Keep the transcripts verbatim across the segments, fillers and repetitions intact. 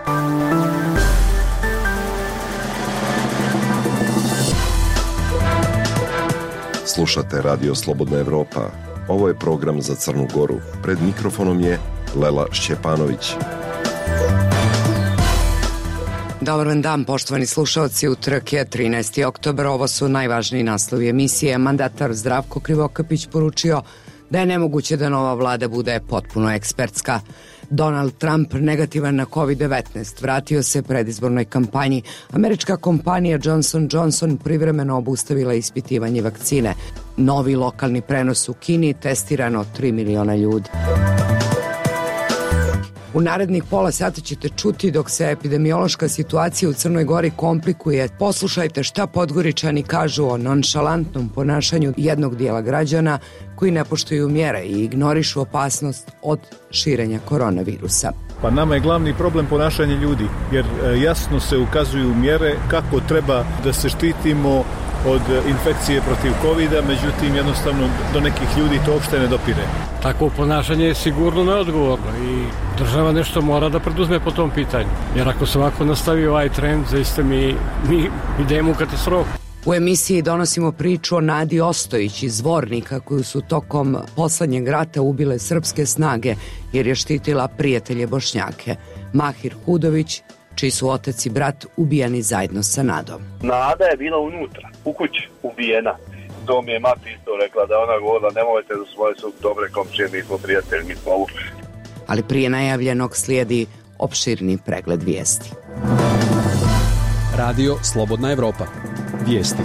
Slušate Radio Slobodna Evropa. Ovo je program za Crnu Goru. Pred mikrofonom je Lela Šćepanović. Dobar vam dan, poštovani slušalci. Utorak je trinaesti oktobar. Ovo su najvažniji naslovi emisije. Mandatar Zdravko Krivokapić poručio da je nemoguće da nova vlada bude potpuno ekspertska. Donald Trump negativan na kovid devetnaest, vratio se predizbornoj kampanji. Američka kompanija Johnson and Johnson privremeno obustavila ispitivanje vakcine. Novi lokalni prenos u Kini, testirano tri miliona ljudi. U narednih pola sata ćete čuti dok se epidemiološka situacija u Crnoj Gori komplikuje. Poslušajte šta Podgoričani kažu o nonšalantnom ponašanju jednog dijela građana koji ne poštuju mjere i ignorišu opasnost od širenja koronavirusa. Pa nama je glavni problem ponašanje ljudi, jer jasno se ukazuju mjere kako treba da se štitimo od infekcije protiv kovida, međutim jednostavno do nekih ljudi to uopšte ne dopire. Takvo ponašanje je sigurno neodgovorno i država nešto mora da preduzme po tom pitanju. Jer ako se ovako nastavi ovaj trend, zaista mi, mi idemo u katastrofu. U emisiji donosimo priču o Nadi Ostojić iz Zvornika koju su tokom poslednjeg rata ubile srpske snage jer je štitila prijatelje Bošnjake. Mahir Hudović, čiji su otac i brat ubijani zajedno sa Nadom. Nada je bila unutra, u kući, ubijena. To mi je mati isto rekla, da ona govorila, nemojte da svoje su dobre komšije, mi smo prijatelji, mi smo ovo. Ali prije najavljenog slijedi opširni pregled vijesti. Radio Slobodna Evropa. Vijesti.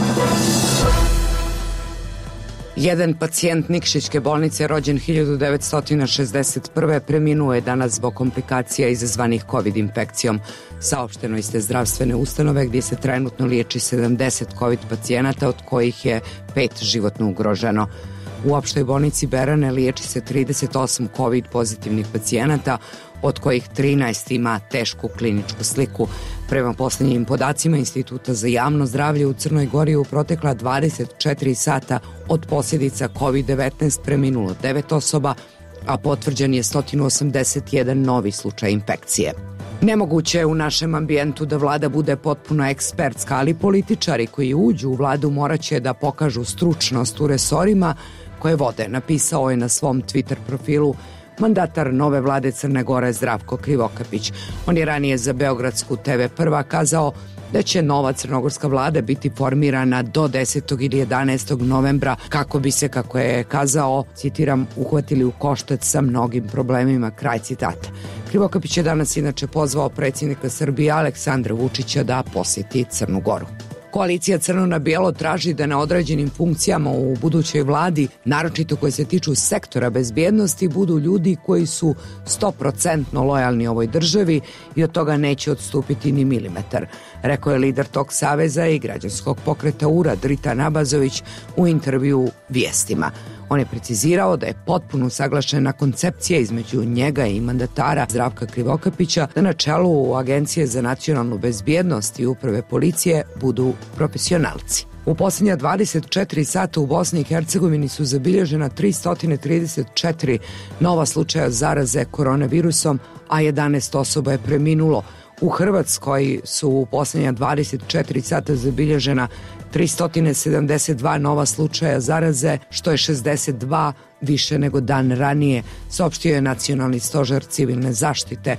Jedan pacijent Nikšićke bolnice rođen hiljadu devetsto šezdeset prve preminuo je danas zbog komplikacija izazvanih COVID infekcijom. Saopšteno iz te zdravstvene ustanove gdje se trenutno liječi sedamdeset COVID pacijenata, od kojih je pet životno ugroženo. U opštoj bolnici Berane liječi se trideset osam COVID pozitivnih pacijenata, od kojih trinaest ima tešku kliničku sliku. Prema posljednjim podacima Instituta za javno zdravlje u Crnoj Gori u protekla dvadeset četiri sata od posljedica kovid devetnaest preminulo devet osoba, a potvrđen je sto osamdeset jedan novi slučaj infekcije. Nemoguće je u našem ambijentu da vlada bude potpuno ekspertska, ali političari koji uđu u vladu morat će da pokažu stručnost u resorima koje vode, napisao je na svom Twitter profilu mandatar nove vlade Crne Gore Zdravko Krivokapić. On je ranije za Beogradsku te ve Prva kazao da će nova crnogorska vlada biti formirana do desetog ili jedanaestog novembra kako bi se, kako je kazao, citiram, uhvatili u koštac sa mnogim problemima, kraj citata. Krivokapić je danas inače pozvao predsjednika Srbije Aleksandra Vučića da posjeti Crnu Goru. Koalicija Crno na bijelo traži da na određenim funkcijama u budućoj vladi, naročito koje se tiču sektora bezbjednosti, budu ljudi koji su sto posto lojalni ovoj državi i od toga neće odstupiti ni milimetar, rekao je lider tog saveza i građanskog pokreta U R A Dritan Abazović u intervju Vijestima. On je precizirao da je potpuno usaglašena koncepcija između njega i mandatara Zdravka Krivokapića da na čelu Agencije za nacionalnu bezbjednost i uprave policije budu profesionalci. U posljednja dvadeset četiri sata u Bosni i Hercegovini su zabilježena tristo trideset četiri nova slučaja zaraze koronavirusom, a jedanaest osoba je preminulo. U Hrvatskoj su u posljednja dvadeset četiri sata zabilježena tristo sedamdeset dva nova slučaja zaraze, što je šezdeset dva više nego dan ranije, saopštio je Nacionalni stožer civilne zaštite.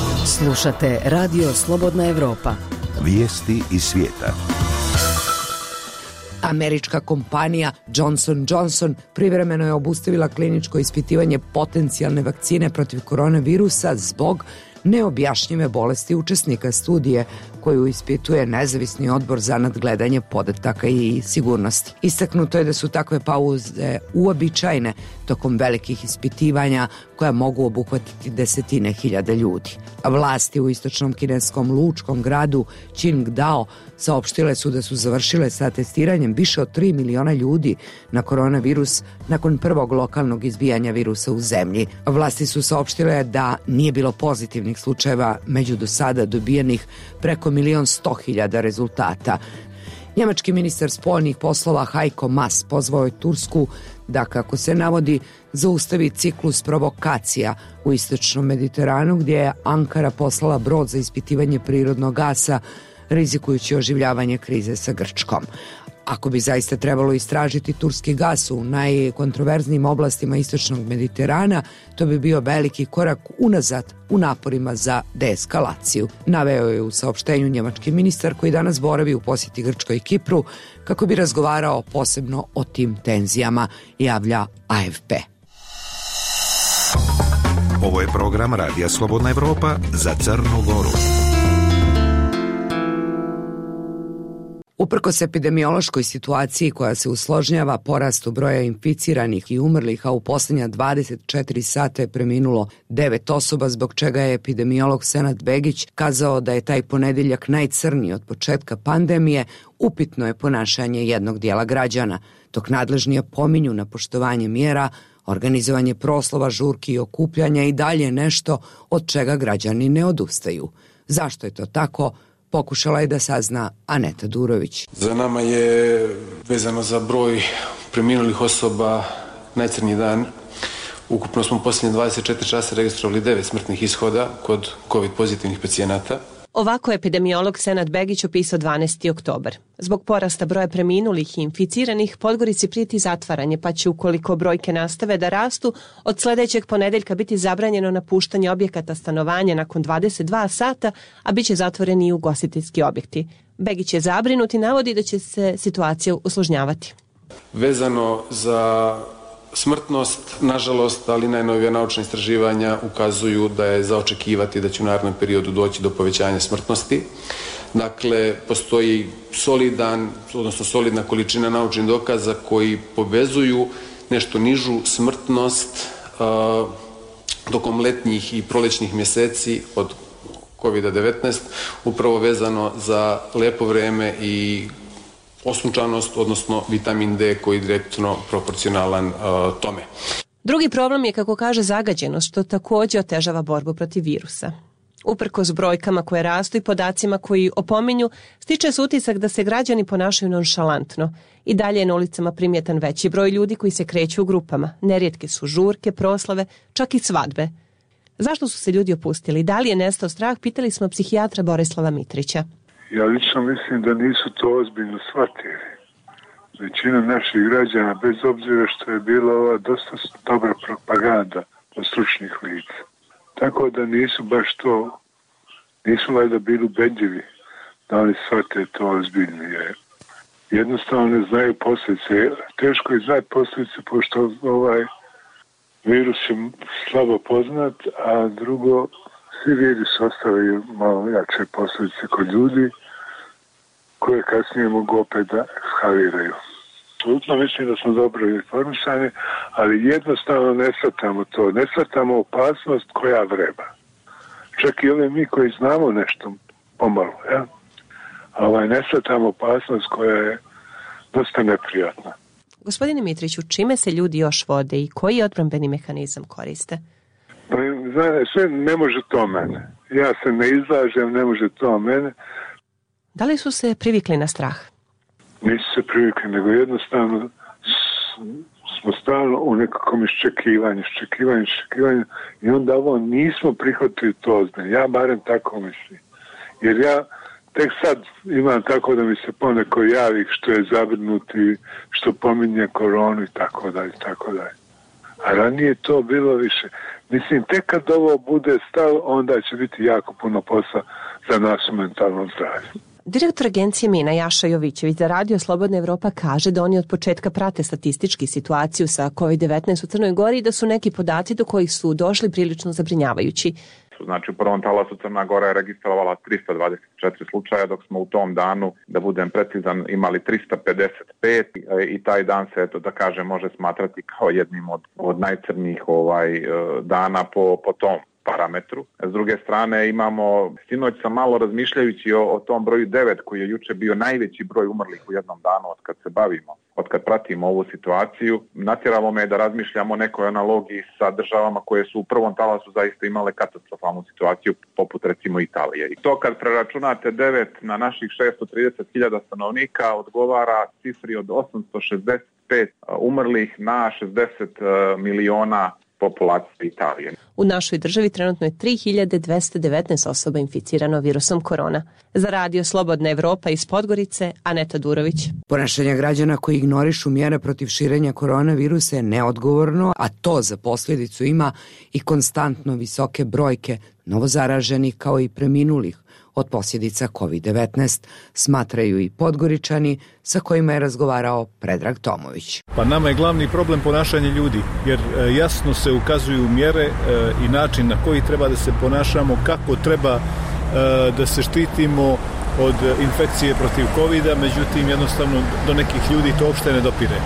Slušate Radio Slobodna Evropa. Vijesti iz svijeta. Američka kompanija Johnson and Johnson privremeno je obustavila kliničko ispitivanje potencijalne vakcine protiv koronavirusa zbog neobjašnjive bolesti učesnika studije koju ispituje nezavisni odbor za nadgledanje podataka i sigurnosti. Istaknuto je da su takve pauze uobičajene tokom velikih ispitivanja koja mogu obuhvatiti desetine hiljada ljudi. A vlasti u istočnom kineskom lučkom gradu Qingdao saopštile su da su završile sa testiranjem više od tri miliona ljudi na koronavirus nakon prvog lokalnog izbijanja virusa u zemlji. Vlasti su saopštile da nije bilo pozitivnih slučajeva među do sada dobijenih preko milion sto hiljada rezultata. Njemački ministar spoljnih poslova Heiko Maas pozvao je Tursku da, kako se navodi, zaustavi ciklus provokacija u istočnom Mediteranu, gdje je Ankara poslala brod za ispitivanje prirodnog gasa, rizikujući oživljavanje krize sa Grčkom. Ako bi zaista trebalo istražiti turski gas u najkontroverznijim oblastima istočnog Mediterana, to bi bio veliki korak unazad u naporima za deeskalaciju. Naveo je u saopštenju njemački ministar koji danas boravi u posjeti Grčkoj i Kipru kako bi razgovarao posebno o tim tenzijama, javlja A F P. Ovo je program Radija Slobodna Evropa za Crnu Goru. Uprkos epidemiološkoj situaciji koja se usložnjava porastu broja inficiranih i umrlih, a u posljednja dvadeset četiri sata je preminulo devet osoba, zbog čega je epidemiolog Senad Begić kazao da je taj ponedjeljak najcrniji od početka pandemije, upitno je ponašanje jednog dijela građana, dok nadležni pominju na poštovanje mjera, organizovanje proslova, žurki i okupljanja i dalje nešto od čega građani ne odustaju. Zašto je to tako? Pokušala je da sazna Aneta Durović. Za nama je, vezano za broj preminulih osoba, najcrniji dan. Ukupno smo posljednje dvadeset četiri časa registrovali devet smrtnih ishoda kod COVID pozitivnih pacijenata. Ovako je epidemiolog Senad Begić opisao dvanaesti oktobar. Zbog porasta broja preminulih i inficiranih, Podgorici prijeti zatvaranje, pa će, ukoliko brojke nastave da rastu, od sljedećeg ponedeljka biti zabranjeno napuštanje objekata stanovanja nakon dvadeset dva sata, a bit će zatvoreni i ugostiteljski objekti. Begić je zabrinut i navodi da će se situacija usložnjavati. Vezano za smrtnost, nažalost, ali najnovija naučna istraživanja ukazuju da je za očekivati da će u narednom periodu doći do povećanja smrtnosti. Dakle, postoji solidan, odnosno solidna količina naučnih dokaza koji povezuju nešto nižu smrtnost uh, tokom letnjih i prolećnih mjeseci od kovid devetnaest, upravo vezano za lepo vreme i osunčanost, odnosno vitamin D koji je direktno proporcionalan uh, tome. Drugi problem je, kako kaže, zagađenost, što također otežava borbu protiv virusa. Uprkos brojkama koje rastu i podacima koji opominju, stiče se utisak da se građani ponašaju nonšalantno. I dalje je na ulicama primjetan veći broj ljudi koji se kreću u grupama. Nerijetke su žurke, proslave, čak i svadbe. Zašto su se ljudi opustili? Da li je nestao strah? Pitali smo psihijatra Borislava Mitrića. Ja lično mislim da nisu to ozbiljno shvatili. Većina naših građana, bez obzira što je bila ova dosta dobra propaganda od stručnih lica. Tako da nisu baš to, nisu valjda bili ubedljivi da oni shvate to ozbiljnije. Jednostavno ne znaju posljedice. Teško je znati posljedice, pošto ovaj virus je slabo poznat, a drugo, svi virus ostavaju malo jače posljedice kod ljudi koje kasnije mogu opet da eskaliraju. Absolutno mislim da smo dobro informisani, ali jednostavno ne shvatamo to. Ne shvatamo opasnost koja vreba. Čak i ove mi koji znamo nešto pomalo, ja? ovaj, ne shvatamo opasnost koja je dosta neprijatna. Gospodine Mitriću, čime se ljudi još vode i koji odbrambeni mehanizam koriste? Pa, znate, sve ne može to mene. Ja se ne izlažem, ne može to mene. Da li su se privikli na strah? Nisu se privikli, nego jednostavno smo stalno u nekakvom iščekivanju, iščekivanju, iščekivanju i onda ovo nismo prihvatili to ozbiljno. Ja barem tako mislim. Jer ja tek sad imam tako da mi se poneko javi što je zabrinuti, što pominje koronu i tako dalje, tako dalje. A ranije to bilo više. Mislim, tek kad ovo bude stalo, onda će biti jako puno posla za našu mentalno zdravlje. Direktor agencije Mina Jaša Jovićević za Radio Slobodna Evropa kaže da oni od početka prate statistički situaciju sa kovid devetnaest u Crnoj Gori i da su neki podaci do kojih su došli prilično zabrinjavajući. Znači, u prvom talasu Crna Gora je registrovala trista dvadeset četiri slučaja, dok smo u tom danu, da budem precizan, imali trista pedeset pet i taj dan se, eto, da kažem, može smatrati kao jednim od, od najcrnijih ovaj, dana po, po tom parametru. S druge strane imamo, sinoć sam malo razmišljajući o, o tom broju devet koji je juče bio najveći broj umrlih u jednom danu od kad se bavimo, od kad pratimo ovu situaciju. Natjeralo me da razmišljamo o nekoj analogiji sa državama koje su u prvom talasu zaista imale katastrofalnu situaciju poput recimo Italije. I to kad preračunate devet na naših šesto trideset hiljada stanovnika odgovara cifri od osamsto šezdeset pet umrlih na šezdeset miliona populacije Italije. U našoj državi trenutno je tri hiljade dvesta devetnaest osoba inficirano virusom korona. Za Radio Slobodna Evropa iz Podgorice, Aneta Durović. Ponašanje građana koji ignorišu mjere protiv širenja koronavirusa je neodgovorno, a to za posljedicu ima i konstantno visoke brojke novozaraženih kao i preminulih od posljedica kovid devetnaest, smatraju i Podgoričani sa kojima je razgovarao Predrag Tomović. Pa nama je glavni problem ponašanje ljudi, jer jasno se ukazuju mjere i način na koji treba da se ponašamo, kako treba da se štitimo od infekcije protiv covida, međutim jednostavno do nekih ljudi to uopšte ne dopire.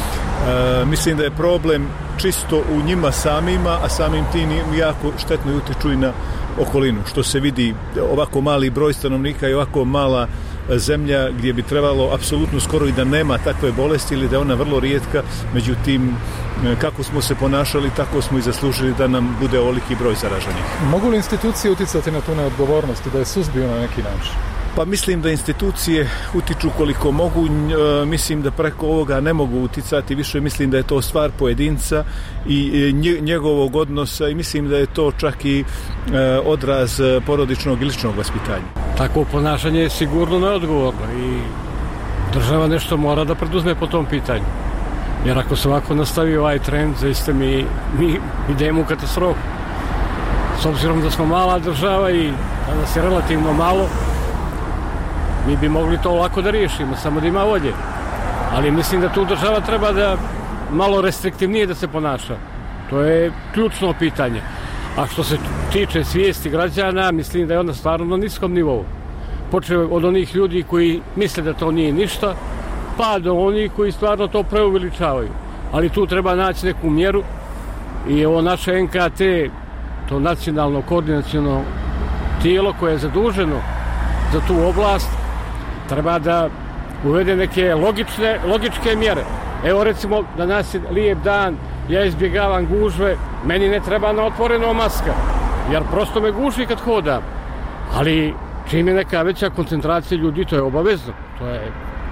E, mislim da je problem čisto u njima samima, a samim tim jako štetno utiču i na okolinu, što se vidi ovako mali broj stanovnika i ovako mala zemlja gdje bi trebalo apsolutno skoro i da nema takve bolesti ili da je ona vrlo rijetka, međutim kako smo se ponašali tako smo i zaslužili da nam bude ovoliki broj zaraženih. Mogu li institucije uticati na tu neodgovornost i da je suzbiju na neki način? Pa mislim da institucije utiču koliko mogu, e, mislim da preko ovoga ne mogu uticati, više mislim da je to stvar pojedinca i nje, njegovog odnosa i mislim da je to čak i e, odraz porodičnog i ličnog vaspitanja. Takvo ponašanje je sigurno neodgovorno i država nešto mora da preduzme po tom pitanju. Jer ako se ovako nastavi ovaj trend, zaista mi, mi idemo u katastrofu. S obzirom da smo mala država i da nas je relativno malo, mi bi mogli to lako da riješimo, samo da ima volje. Ali mislim da tu država treba da malo restriktivnije da se ponaša. To je ključno pitanje. A što se tiče svijesti građana, mislim da je ona stvarno na niskom nivou. Počeo od onih ljudi koji misle da to nije ništa, pa do onih koji stvarno to preuveličavaju. Ali tu treba naći neku mjeru i ovo naše N K T, to nacionalno koordinaciono tijelo koje je zaduženo za tu oblast, treba da uvede neke logične, logičke mjere. Evo recimo, danas je lijep dan, ja izbjegavam gužve, meni ne treba na otvoreno maska, jer prosto me guši kad hodam. Ali čim je neka veća koncentracija ljudi, to je obavezno. To je...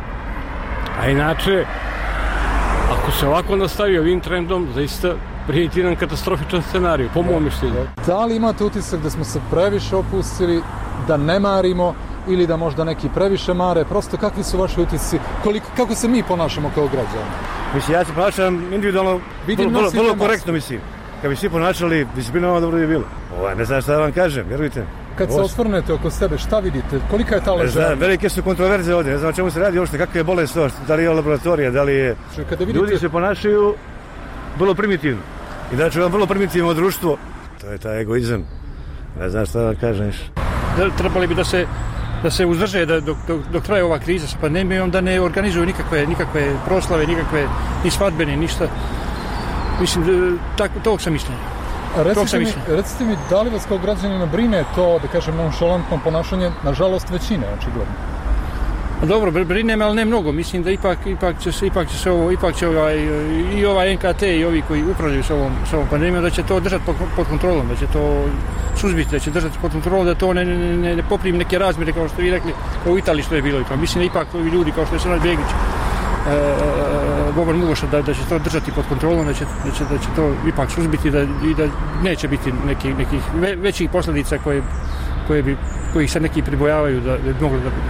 A inače, ako se ovako nastavi ovim trendom, zaista prijeti nam katastrofičan scenarij, po mom mišljenju. Da li imate utisak da smo se previše opustili, da ne marimo, ili da možda neki previše mare, prosto kakvi su vaši utisci, koliko, kako se mi ponašamo kao građani? Mislim, ja se ponašam individualno, Vidim, vrlo, vrlo korektno mislim. Kad bi svi ponašali, disciplinovano dobro je bilo. Ovo, ne znam šta da vam kažem, vjerujte. Kad Ovo... se osvrnete oko sebe, šta vidite? Kolika je ta ležera? Znam, velike su kontroverze ovdje, ne znam o čemu se radi uopšte, kakve je bolest to, da li je laboratorija, da li je... Kada vidite... Ljudi se ponašaju vrlo primitivno. I da će vam vrlo primitivno društvo, to je taj egoizam. Ne znam šta da vam kažem. Trebali bi da se da se uzdrže da dok, dok, dok traje ova kriza sa pandemijom, da ne organizuju nikakve, nikakve proslave, nikakve ni svadbene, ništa. Mislim, tako, tog sam mišljenja. Recite mi, recite mi, da li vas kao građanina brine to, da kažem, nonšalantno ponašanje, nažalost većine, očigledno? Dobro, brine me, ali ne mnogo. Mislim da ipak, ipak će se, ipak će se ovo, ipak će ovaj, i ovaj N K T i ovi koji upravljaju s ovom, s ovom pandemijom, da će to držati pod, pod kontrolom, da će to suzbiti, da će držati pod kontrolom, da to ne, ne, ne, ne poprimi neke razmjere, kao što vi rekli, kao u Italiji što je bilo. Ipak. Mislim da ipak ovi ljudi, kao što je Senad Begić, e, Boban Mugoša, da, da će to držati pod kontrolom, da će, da će, da će to ipak suzbiti da, i da neće biti neki, nekih ve, većih posljedica koje, koje bi, kojih se neki pribojavaju da, da bi mogli da...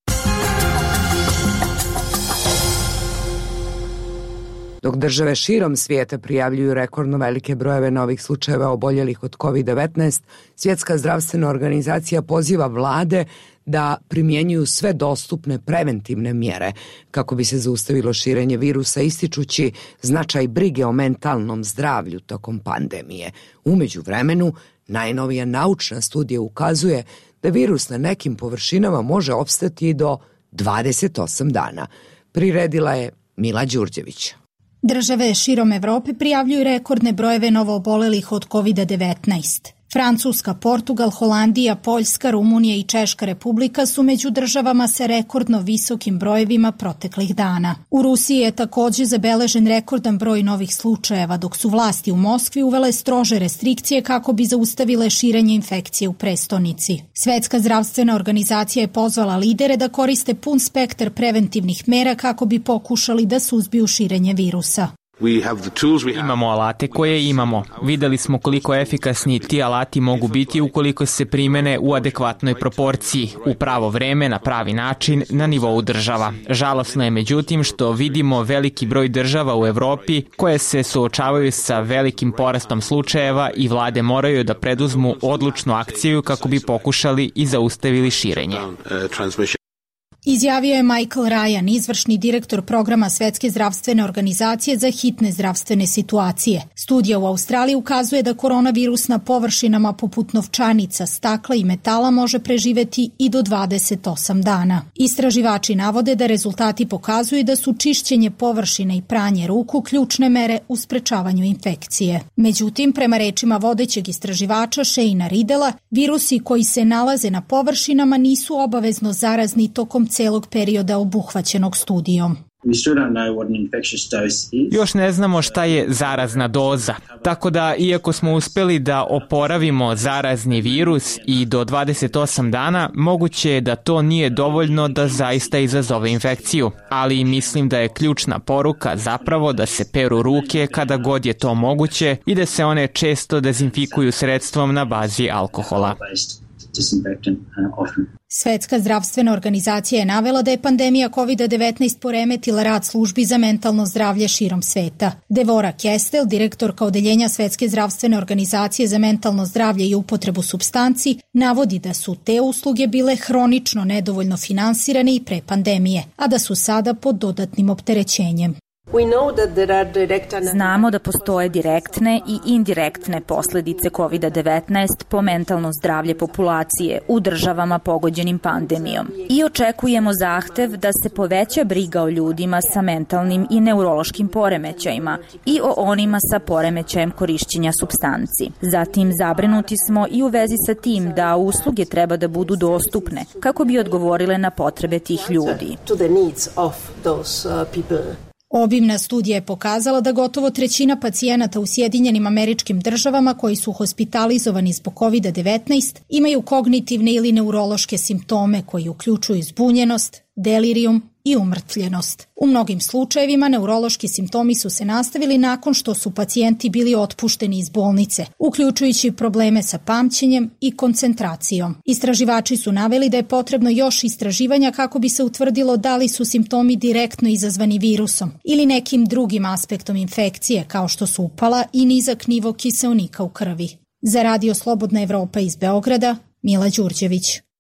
Dok države širom svijeta prijavljuju rekordno velike brojeve novih slučajeva oboljelih od kovid devetnaest, Svjetska zdravstvena organizacija poziva vlade da primjenjuju sve dostupne preventivne mjere kako bi se zaustavilo širenje virusa, ističući značaj brige o mentalnom zdravlju tokom pandemije. U međuvremenu, najnovija naučna studija ukazuje da virus na nekim površinama može opstati do dvadeset osam dana. Priredila je Mila Đurđević. Države širom Evrope prijavljuju rekordne brojeve novoobolelih od kovid devetnaest. Francuska, Portugal, Holandija, Poljska, Rumunija i Češka Republika su među državama sa rekordno visokim brojevima proteklih dana. U Rusiji je također zabeležen rekordan broj novih slučajeva, dok su vlasti u Moskvi uvele strože restrikcije kako bi zaustavile širenje infekcije u prestonici. Svetska zdravstvena organizacija je pozvala lidere da koriste pun spektar preventivnih mera kako bi pokušali da suzbiju širenje virusa. Imamo alate koje imamo. Videli smo koliko efikasni ti alati mogu biti ukoliko se primene u adekvatnoj proporciji, u pravo vreme, na pravi način, na nivou država. Žalosno je međutim što vidimo veliki broj država u Evropi koje se suočavaju sa velikim porastom slučajeva i vlade moraju da preduzmu odlučnu akciju kako bi pokušali i zaustavili širenje. Izjavio je Michael Ryan, izvršni direktor programa Svetske zdravstvene organizacije za hitne zdravstvene situacije. Studija u Australiji ukazuje da koronavirus na površinama poput novčanica, stakla i metala može preživeti i do dvadeset osam dana. Istraživači navode da rezultati pokazuju da su čišćenje površine i pranje ruku ključne mere u sprečavanju infekcije. Međutim, prema rečima vodećeg istraživača Shane'a Riddela, virusi koji se nalaze na površinama nisu obavezno zarazni tokom celog perioda obuhvaćenog studijom. Još ne znamo šta je zarazna doza, tako da iako smo uspeli da oporavimo zarazni virus i do dvadeset osam dana, moguće je da to nije dovoljno da zaista izazove infekciju, ali mislim da je ključna poruka zapravo da se peru ruke kada god je to moguće i da se one često dezinfikuju sredstvom na bazi alkohola. Svetska zdravstvena organizacija je navela da je pandemija kovid devetnaest poremetila rad službi za mentalno zdravlje širom sveta. Devora Kestel, direktorka odeljenja Svetske zdravstvene organizacije za mentalno zdravlje i upotrebu supstanci, navodi da su te usluge bile hronično nedovoljno finansirane i pre pandemije, a da su sada pod dodatnim opterećenjem. Znamo da postoje direktne i indirektne posljedice kovid devetnaest po mentalno zdravlje populacije u državama pogođenim pandemijom i očekujemo zahtev da se poveća briga o ljudima sa mentalnim i neurološkim poremećajima i o onima sa poremećajem korišćenja supstanci. Zatim zabrinuti smo i u vezi sa tim da usluge treba da budu dostupne kako bi odgovorile na potrebe tih ljudi. Obimna studija je pokazala da gotovo trećina pacijenata u Sjedinjenim Američkim Državama koji su hospitalizovani zbog kovid devetnaest imaju kognitivne ili neurološke simptome koji uključuju zbunjenost, delirijum i umrtvljenost. U mnogim slučajevima neurološki simptomi su se nastavili nakon što su pacijenti bili otpušteni iz bolnice, uključujući probleme sa pamćenjem i koncentracijom. Istraživači su naveli da je potrebno još istraživanja kako bi se utvrdilo da li su simptomi direktno izazvani virusom ili nekim drugim aspektom infekcije kao što su upala i nizak nivo kiseonika u krvi. Za Radio Slobodna Evropa iz Beograda, Mila Đurđević.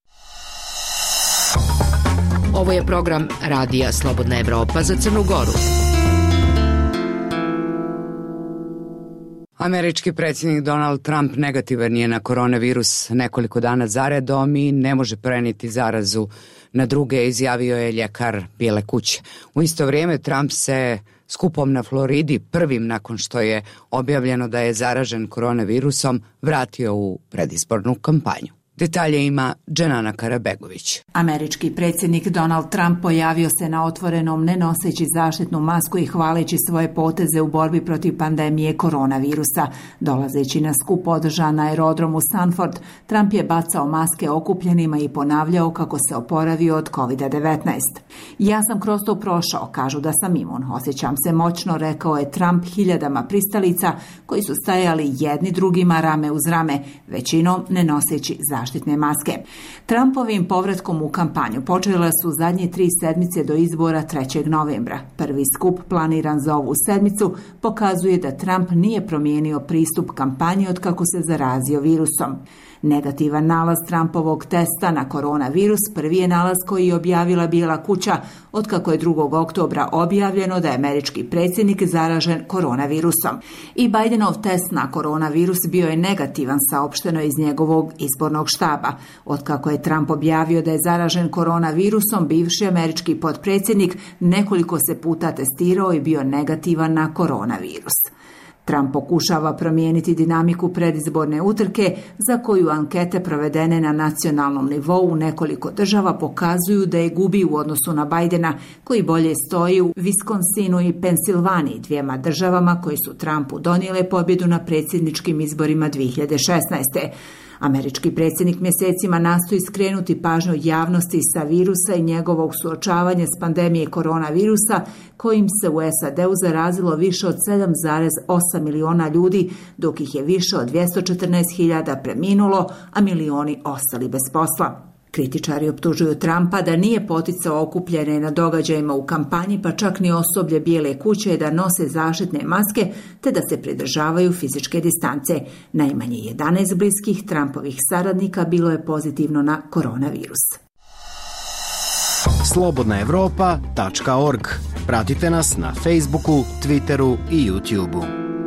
Ovo je program Radija Slobodna Evropa za Crnu Goru. Američki predsjednik Donald Trump negativan je na koronavirus nekoliko dana zaredom i ne može prenijeti zarazu na druge, izjavio je ljekar Bijele kuće. U isto vrijeme Trump se skupom na Floridi, prvim nakon što je objavljeno da je zaražen koronavirusom, vratio u predizbornu kampanju. Detalje ima Dženana Karabegović. Američki predsjednik Donald Trump pojavio se na otvorenom ne noseći zaštitnu masku i hvaleći svoje poteze u borbi protiv pandemije koronavirusa. Dolazeći na skup održan na aerodromu Sanford, Trump je bacao maske okupljenima i ponavljao kako se oporavio od kovid devetnaest. Ja sam kroz to prošao, kažu da sam imun. Osjećam se moćno, rekao je Trump hiljadama pristalica koji su stajali jedni drugima rame uz rame, većinom ne noseći zaštitne zaštitne maske. Trumpovim povratkom u kampanju počele su zadnje tri sedmice do izbora trećeg novembra. Prvi skup planiran za ovu sedmicu pokazuje da Trump nije promijenio pristup kampanji od kako se zarazio virusom. Negativan nalaz Trumpovog testa na koronavirus prvi je nalaz koji je objavila Bijela kuća otkako je drugog oktobra objavljeno da je američki predsjednik zaražen koronavirusom. I Bidenov test na koronavirus bio je negativan, saopšteno iz njegovog izbornog štaba. Otkako je Trump objavio da je zaražen koronavirusom, bivši američki potpredsjednik nekoliko se puta testirao i bio negativan na koronavirus. Trump pokušava promijeniti dinamiku predizborne utrke za koju ankete provedene na nacionalnom nivou u nekoliko država pokazuju da je gubi u odnosu na Bidena, koji bolje stoji u Wisconsinu i Pensilvaniji, dvijema državama koje su Trumpu donijele pobjedu na predsjedničkim izborima dvije hiljade šesnaeste. Američki predsjednik mjesecima nastoji skrenuti pažnju javnosti sa virusa i njegovog suočavanja s pandemije koronavirusa, kojim se u S A D-u zarazilo više od sedam zarez osam miliona ljudi, dok ih je više od dvjesto četrnaest hiljada preminulo, a milioni ostali bez posla. Kritičari optužuju Trumpa da nije poticao okupljene na događajima u kampanji, pa čak ni osoblje Bijele kuće da nose zaštitne maske te da se pridržavaju fizičke distance. Najmanje jedanaest bliskih Trumpovih saradnika bilo je pozitivno na koronavirus. slobodna evropa tačka org. Pratite nas na Facebooku, Twitteru i YouTubeu.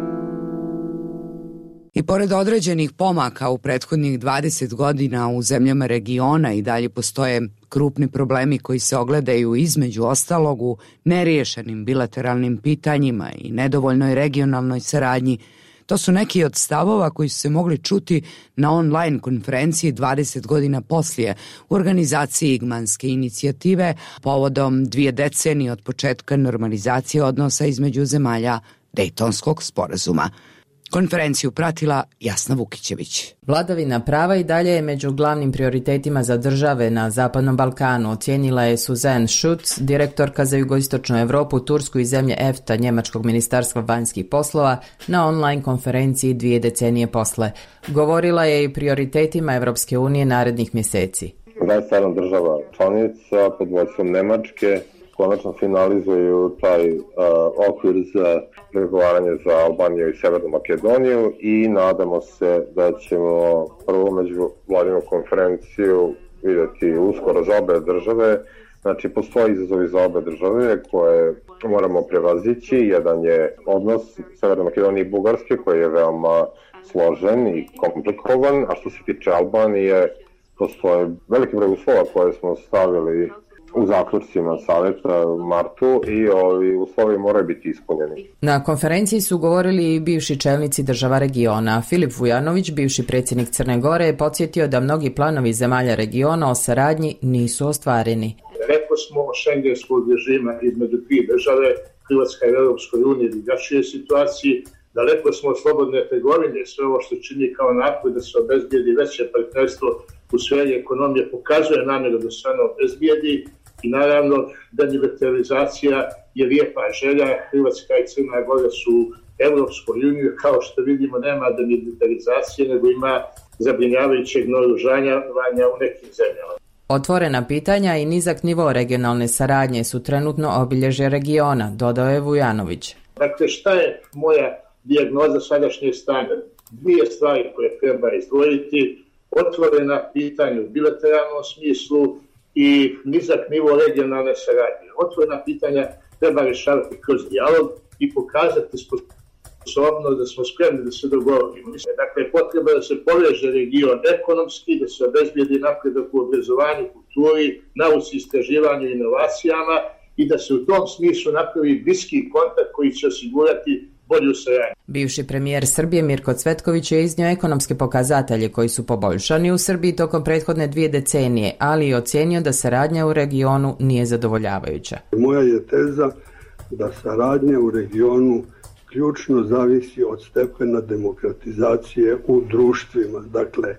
I pored određenih pomaka u prethodnih dvadeset godina u zemljama regiona i dalje postoje krupni problemi koji se ogledaju između ostalog u neriješenim bilateralnim pitanjima i nedovoljnoj regionalnoj saradnji. To su neki od stavova koji su se mogli čuti na online konferenciji dvadeset godina poslije u organizaciji Igmanske inicijative povodom dvije decenije od početka normalizacije odnosa između zemalja Dejtonskog sporazuma. Konferenciju pratila Jasna Vukićević. Vladavina prava i dalje je među glavnim prioritetima za države na Zapadnom Balkanu, ocijenila je Suzanne Schutz, direktorka za jugoistočnu Europu, Tursku i zemlje E F T A Njemačkog ministarstva vanjskih poslova na online konferenciji dvije decenije posle. Govorila je i prioritetima Evropske unije narednih mjeseci. dvadeset sedam država članica pod vodstvom Nemačke konačno finalizuju taj uh, okvir za pregovaranje za Albaniju i Severnu Makedoniju i nadamo se da ćemo prvo međuvladinu konferenciju vidjeti uskoro za obe države. Znači, postoji izazovi za obe države koje moramo prevazići. Jedan je odnos Severne Makedonije i Bugarske koji je veoma složen i komplikovan, a što se tiče Albanije, postoje veliki broj uslova koje smo stavili u zaključcima savjeta u martu i ovi uslovi moraju biti ispunjeni. Na konferenciji su govorili i bivši čelnici država regiona. Filip Vujanović, bivši predsjednik Crne Gore, je podsjetio da mnogi planovi zemalja regiona o saradnji nisu ostvareni. Rekli smo o šengenskog režima između dvije države, Hrvatska i Europskoj uniji drugačije situaciji. Daleko smo od slobodne trgovine, sve ovo što čini kao napad da se obezbijedi veće partnerstvo u sferi ekonomije pokazuje namjeru da se ono obezbijedi i naravno demilitarizacija je lijepa želja. Hrvatska i Crna Gora su u Europskoj uniji, kao što vidimo nema demilitarizacije, nego ima zabrinjavajućeg naoružanja u nekim zemljama. Otvorena pitanja i nizak nivo regionalne saradnje su trenutno obilježje regiona, dodao je Vujanović. Dakle, šta je moja dijagnoza sadašnjeg stanja? Dvije stvari koje treba izdvojiti: otvorena pitanja u bilateralnom smislu i nizak nivo regionalne saradnje. Otvorena pitanja treba rješavati kroz dijalog i pokazati sposobnost da smo spremni da se dogovorimo. Dakle, potreba da se poveže region ekonomski, da se obezbijedi napredak u obrazovanju, kulturi, nauci, istraživanju i inovacijama i da se u tom smislu napravi bliski kontakt koji će osigurati bolju saradnju. Bivši premijer Srbije Mirko Cvetković je iznio ekonomske pokazatelje koji su poboljšani u Srbiji tokom prethodne dvije decenije, ali i ocijenio da saradnja u regionu nije zadovoljavajuća. Moja je teza da saradnja u regionu ključno zavisi od stepena demokratizacije u društvima. Dakle,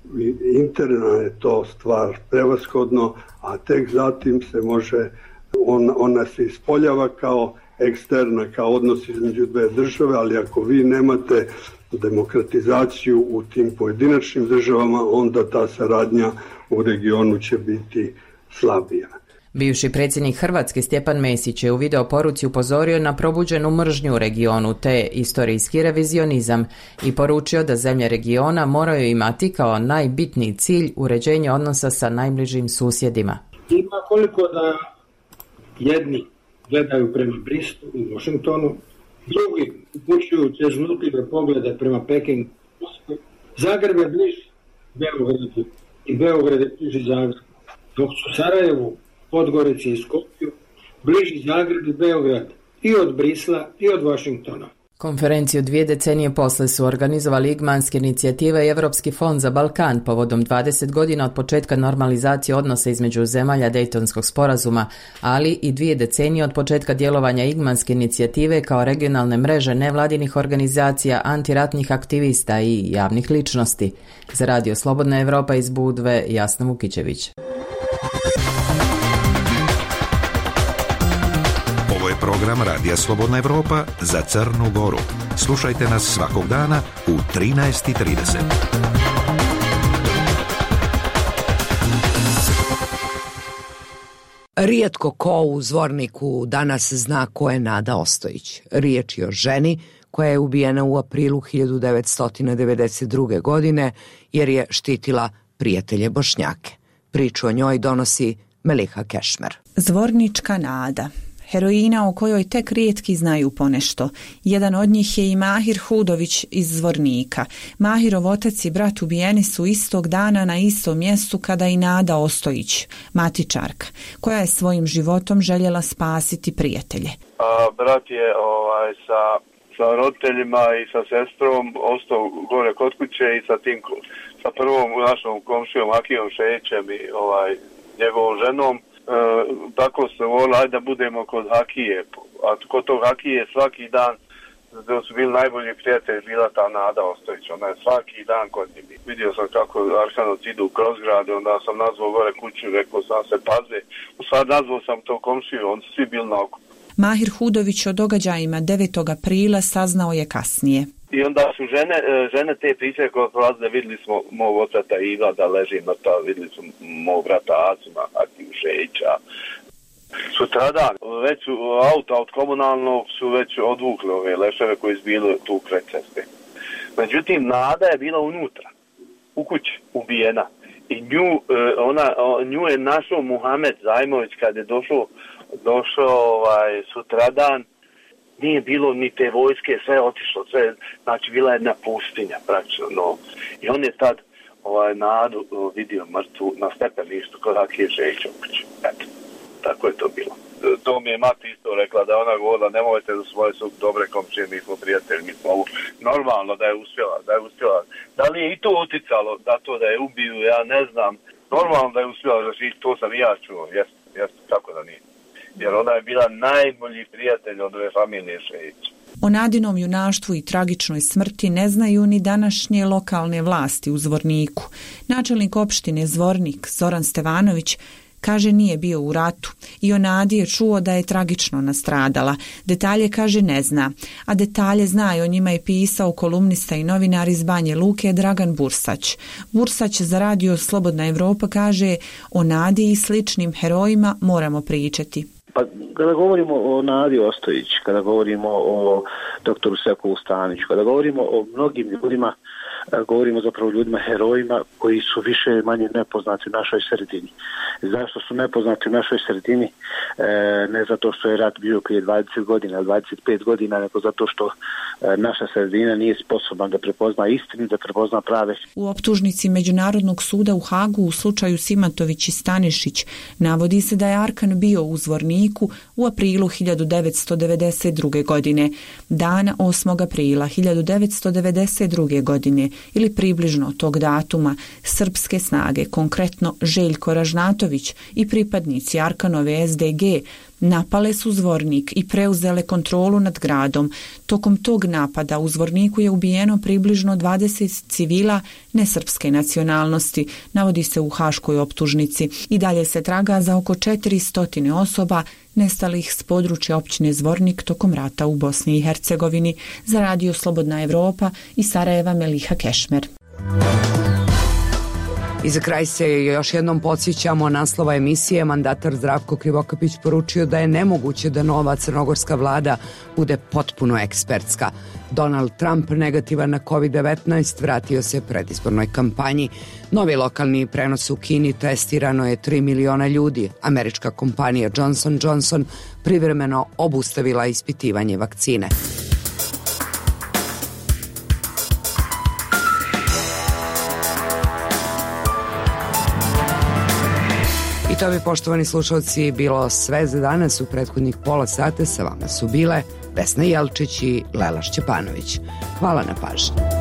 interna je to stvar prevashodno, a tek zatim se može, on, ona se ispoljava kao eksterna, kao odnos između dve države, ali ako vi nemate demokratizaciju u tim pojedinačnim državama, onda ta saradnja u regionu će biti slabija. Bivši predsjednik Hrvatske Stjepan Mesić je u video poruci upozorio na probuđenu mržnju u regionu te istorijski revizionizam i poručio da zemlje regiona moraju imati kao najbitniji cilj uređenje odnosa sa najbližim susjedima. Ima koliko da jedni gledaju prema Bristolu i Washingtonu, drugi upućuju ceznutljive poglede prema Pekingu. Zagreb je bliži Beogradu i Beograd je bliži Zagrebu, dok su Sarajevu, Podgorici i Skopju bliži Zagreb i Beograd i od Brisla i od Washingtona. Konferenciju dvije decenije posle su organizovali Igmanske inicijative i Evropski fond za Balkan povodom dvadeset godina od početka normalizacije odnosa između zemalja Dejtonskog sporazuma, ali i dvije decenije od početka djelovanja Igmanske inicijative kao regionalne mreže nevladinih organizacija, antiratnih aktivista i javnih ličnosti. Za Radio Slobodna Evropa iz Budve, Jasna Vukićević. Program Radija Slobodna Evropa za Crnu Goru. Slušajte nas svakog dana u trinaest i trideset. Rijetko ko u Zvorniku danas zna ko je Nada Ostojić. Riječ je o ženi koja je ubijena u aprilu hiljadu devetsto devedeset druge. godine jer je štitila prijatelje Bošnjake. Priču o njoj donosi Meliha Kešmer. Zvornička Nada. Heroina o kojoj tek rijetki znaju ponešto. Jedan od njih je i Mahir Hudović iz Zvornika. Mahirov otac i brat ubijeni su istog dana na istom mjestu kada i Nada Ostojić, matičarka, koja je svojim životom željela spasiti prijatelje. A, brat je ovaj, sa, sa roditeljima i sa sestrom ostao gore kod kuće i sa tim, sa prvom našom komšijom Akijom Šećem i ovaj, njegovom ženom. E, tako se volilo, ajde da budemo kod Hakije, a kod tog Hakije svaki dan, da su bili najbolji prijatelji, bila ta Nada Ostojić, ona je svaki dan kod njih. Vidio sam kako Arkanoci idu kroz grad, onda sam nazvao gore kuću, rekao sam se paze, u sad nazvao sam to komšiju, oni su svi bili na oko. Mahir Hudović o događajima devetog aprila saznao je kasnije. I onda su žene, žene te priče koje prolazile, vidjeli smo mog otrata Iva da leži mrtav, vidjeli smo mog brata Acima, Akiju Šeća. Sutradan, već su auta od komunalnog su već odvukli ove leševe koji su bili tu kraj ceste. Međutim, Nada je bila unutra, u kući, ubijena. I nju, ona, nju je našao Muhamed Zajmović kad je došao, došao ovaj, sutradan. Nije bilo ni te vojske, sve je otišlo, sve, znači bila je jedna pustinja praktično, no. I on je tad ovaj, Nadu vidio mrtvu na stepeništu kod Akije Šeća u kući. Eto, tako je to bilo. To mi je mati isto rekla, da ona govorila, nemojte da svoje su dobre komšije, mi smo prijatelji, mi smo ovo. Normalno da je uspjela, da je uspjela. Da li je i to uticalo da to da je ubiju, ja ne znam. Normalno da je uspjela, znači to sam i ja čuo, jeste, jeste, tako da nije. Jer ona je bila najbolji prijatelj od ove familije Šejić. O Nadinom junaštvu i tragičnoj smrti ne znaju ni današnje lokalne vlasti u Zvorniku. Načelnik opštine Zvornik, Zoran Stevanović, kaže nije bio u ratu i o Nadi je čuo da je tragično nastradala. Detalje, kaže, ne zna, a detalje zna i o njima je pisao kolumnista i novinar iz Banje Luke Dragan Bursać. Bursać za Radio Slobodna Evropa kaže o Nadi i sličnim herojima moramo pričati. Pa kada govorimo o Nadi Ostojić, kada govorimo o doktoru Sekovu Staniću, kada govorimo o mnogim ljudima, govorimo zapravo o ljudima herojima koji su više manje nepoznati u našoj sredini. Zašto su nepoznati u našoj sredini? E, ne zato što je rat bio prije dvadeset godina, dvadeset pet godina, nego zato što e, naša sredina nije sposobna da prepozna istinu, da prepozna prave. U optužnici Međunarodnog suda u Hagu u slučaju Simatović i Stanišić navodi se da je Arkan bio u Zvorniku u aprilu hiljadu devetsto devedeset druge. godine, dana osmog aprila hiljadu devetsto devedeset druge. godine ili približno tog datuma, srpske snage, konkretno Željko Ražnatović i pripadnici Arkanove S D G, napale su Zvornik i preuzele kontrolu nad gradom. Tokom tog napada u Zvorniku je ubijeno približno dvadeset civila nesrpske nacionalnosti, navodi se u haškoj optužnici. I dalje se traga za oko četiristo osoba nestalih s područja općine Zvornik tokom rata u Bosni i Hercegovini. Za Radio Slobodna Evropa iz Sarajeva Meliha Kešmer. I za kraj se još jednom podsjećamo naslova emisije. Mandatar Zdravko Krivokapić poručio da je nemoguće da nova crnogorska vlada bude potpuno ekspertska. Donald Trump, negativan na kovid devetnaest, vratio se predizbornoj kampanji. Novi lokalni prenos u Kini, testirano je tri miliona ljudi. Američka kompanija Johnson and Johnson privremeno obustavila ispitivanje vakcine. I to bi, poštovani slušalci, bilo sve za danas. U prethodnih pola sata sa vama su bile Vesna Jelčić i Lela Šćepanović. Hvala na pažnji.